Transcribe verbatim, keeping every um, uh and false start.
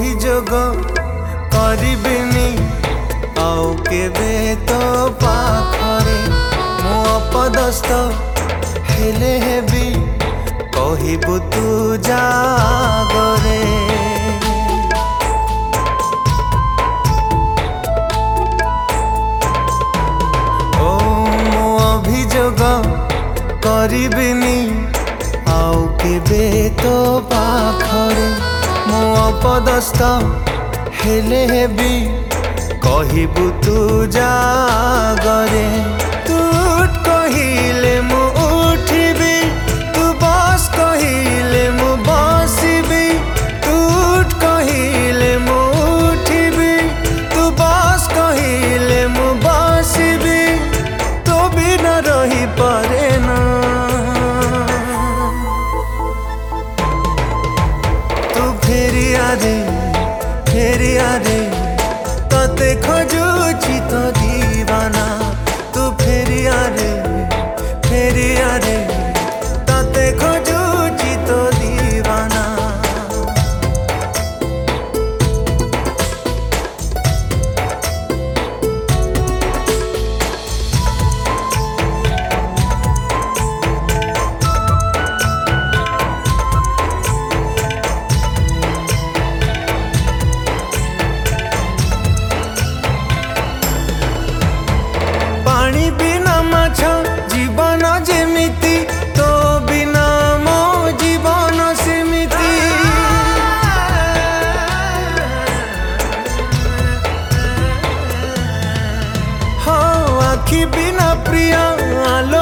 अभियोग करिबिनी आउ केबे तो पाखरे मो अपदस्थ हेले हेबी कहिबु तू जागरे। ओ मो अभियोग करिबिनी आउ केबे तो पाखरे मो अपदस्थ हेले हेबी कहिबु तू जागरे। तू उठ कहिले मु उठिबी तू बस कहिले मु बसिबी तू उठ कहिले मु उठिबी तू बस कहिले मु बसिबी तो बिना रही पारे ना। तू फेरिया रे फेरिया रे तते खोजुची तो दीवाना तू फेरिया रे फेरिया रे तते खोजुची तो दीवाना। पानी बिना माछ जीवन जेमिति तो बिना मो जीवन सेमिति। हाँ आखि बिना प्रिया आलो